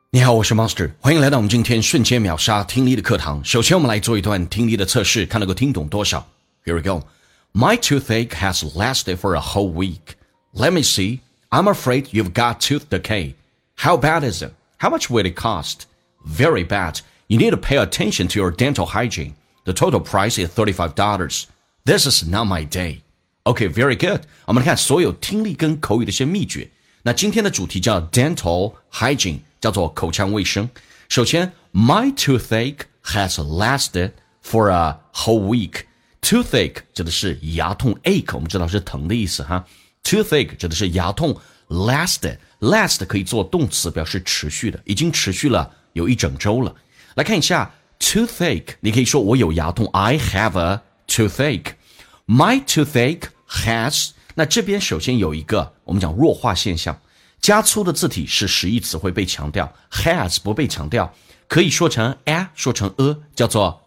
你好，我是 Monster， 欢迎来到我们今天瞬间秒杀听力的课堂。首先我们来做一段听力的测试，看能够听懂多少。Here we go. My toothache has lasted for a whole week. Let me see. I'm afraid you've got tooth decay. How bad is it? How much will it cost? Very bad. You need to pay attention to your dental hygiene. The total price is $35. This is not my day. Okay, very good. 我们来看所有听力跟口语的一些秘诀。那今天的主题叫 dental hygiene， 叫做口腔卫生。首先 my toothache has lasted for a whole week. Toothache 指的是牙痛 ache 我们知道是疼的意思哈。Toothache 指的是牙痛 last 可以做动词表示持续的，已经持续了有一整周了。来看一下 toothache， 你可以说我有牙痛 I have a toothache. My toothache has， 那这边首先有一个我们讲弱化现象，加粗的字体是实义词会被强调， has 不被强调，可以说成 a 说成 叫做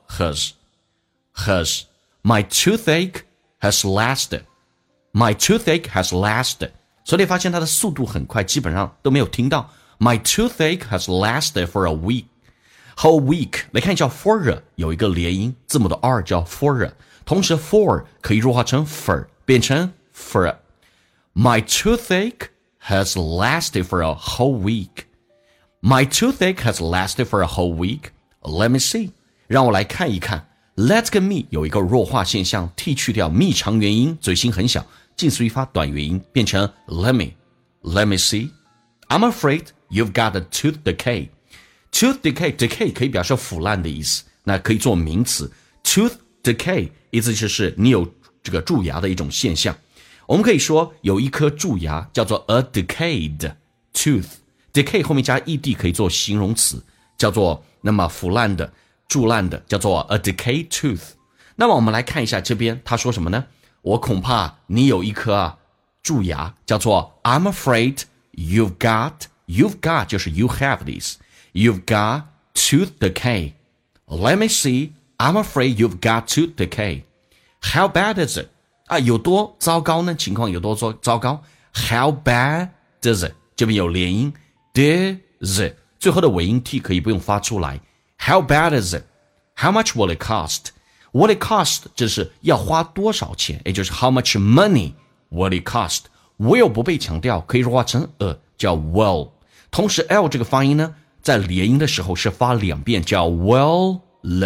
has. My toothache has lasted. My toothache has lasted. 所以你发现它的速度很快，基本上都没有听到 My toothache has lasted for a week. Whole week 来看一下 for 有一个连音，字母的 r 叫 for， 同时 for 可以弱化成 for 变成 for. My toothache has lasted for a whole week. My toothache has lasted for a whole week. Let me see. 让我来看一看。Let's 跟 me 有一个弱化现象，剔去掉 me 长元音，嘴型很小，近似于发短元音，变成 let me see. I'm afraid you've got a tooth decay. Tooth decay 可以表示腐烂的意思，那可以做名词。Tooth decay 意思就是你有这个蛀牙的一种现象。我们可以说有一颗蛀牙叫做 a decayed tooth. Decay 后面加 ed 可以做形容词，叫做那么腐烂的、蛀烂的，叫做 a decayed tooth. 那么我们来看一下这边他说什么呢？我恐怕你有一颗蛀牙，叫做 I'm afraid you've got 就是 you have this. You've got tooth decay. Let me see. I'm afraid you've got tooth decay. How bad is it? 有多糟糕呢？情况有多糟糕 How bad does it? 这边有连音 does it 最后的尾音 t 可以不用发出来 How bad is it? How much will it cost? Will it cost 就是要花多少钱，也就是 how much money will it cost? Will 不被强调，可以弱化成叫 will. 同时 l 这个发音呢，在连音的时候是发两遍，叫 will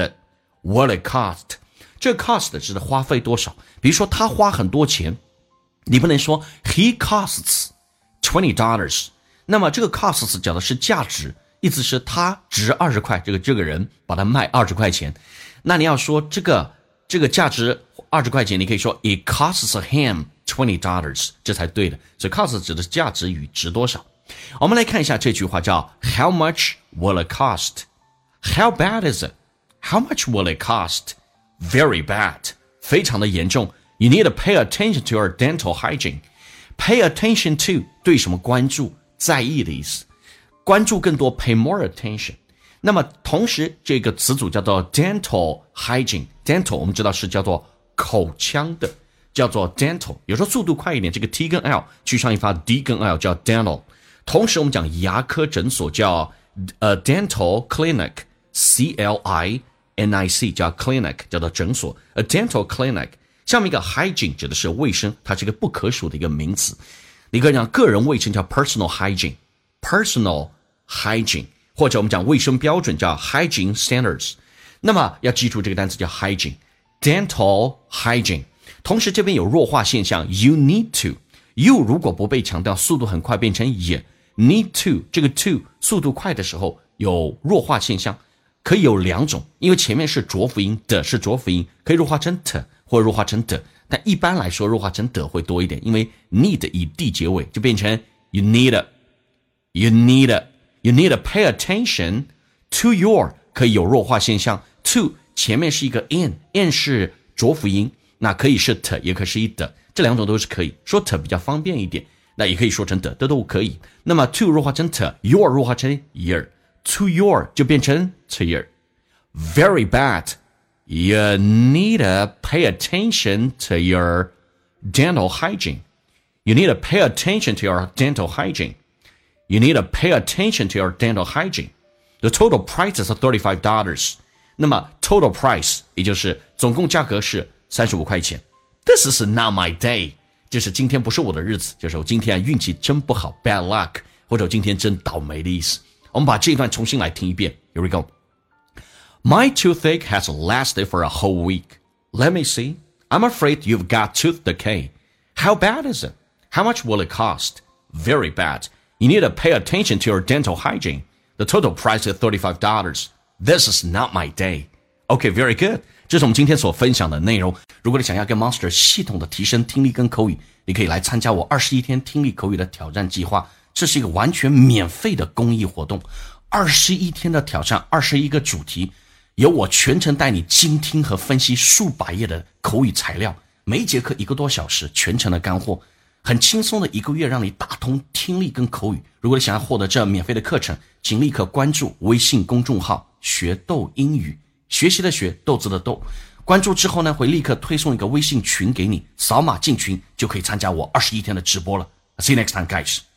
it cost? 这个 cost 指的花费多少，比如说他花很多钱，你不能说 he costs $20， 那么这个 costs 讲的是价值，意思是他值20块，这个人把它卖20块钱，那你要说这个价值20块钱，你可以说 it costs him $20， 这才对的，所以 cost 指的是价值与值多少。我们来看一下这句话叫 How much will it cost? How bad is it? How much will it cost? Very bad. 非常的严重。You need to pay attention to your dental hygiene. Pay attention to 对什么关注，在意的意思。关注更多 pay more attention. 那么同时这个词组叫做 dental hygiene. Dental 我们知道是叫做口腔的，叫做 dental. 有时候速度快一点，这个 t 跟 l 去上一发 d 跟 l 叫 dental. 同时我们讲牙科诊所叫dental clinic. C-L-I-N-I-C 叫 clinic 叫做诊所 A dental clinic. 下面一个 hygiene 指的是卫生，它是一个不可数的一个名词。你可以讲个人卫生叫 personal hygiene 或者我们讲卫生标准叫 hygiene standards. 那么要记住这个单词叫 hygiene dental hygiene. 同时这边有弱化现象 you need to. you 如果不被强调，速度很快变成也 need to. 这个 to 速度快的时候有弱化现象，可以有两种，因为前面是浊辅音的是浊辅音，可以弱化成 t 或弱化成的，但一般来说弱化成的会多一点，因为 need 以 d 结尾就变成 you need to pay attention to your 可以有弱化现象 to 前面是一个 in 是浊辅音，那可以是 t 也可以是一的，这两种都是可以，说 t 比较方便一点，那也可以说成的，这都可以。那么 to 弱化成 t your 弱化成 year to your 就变成 to year. Very bad. You need to pay attention to your dental hygiene. You need to pay attention to your dental hygiene. You need to pay attention to your dental hygiene. The total price is $35. 那么 total price 也就是总共价格是35块钱。This is not my day. 就是今天不是我的日子，就是我今天运气真不好 bad luck 或者我今天真倒霉的意思。我们把这一段重新来听一遍。Here we go. My toothache has lasted for a whole week. Let me see. I'm afraid you've got tooth decay. How bad is it? How much will it cost? Very bad. You need to pay attention to your dental hygiene. The total price is $35. This is not my day. Okay, very good. 这是我们今天所分享的内容。如果你想要跟 Monster 系统的提升听力跟口语，你可以来参加我21天听力口语的挑战计划。这是一个完全免费的公益活动，21天的挑战，21个主题，由我全程带你精听和分析数百页的口语材料，每一节课1个多小时，全程的干货，很轻松的1个月让你打通听力跟口语。如果你想要获得这免费的课程，请立刻关注微信公众号学豆英语，学习的学，豆子的豆。关注之后呢，会立刻推送一个微信群给你，扫码进群就可以参加我21天的直播了。See you next time, guys.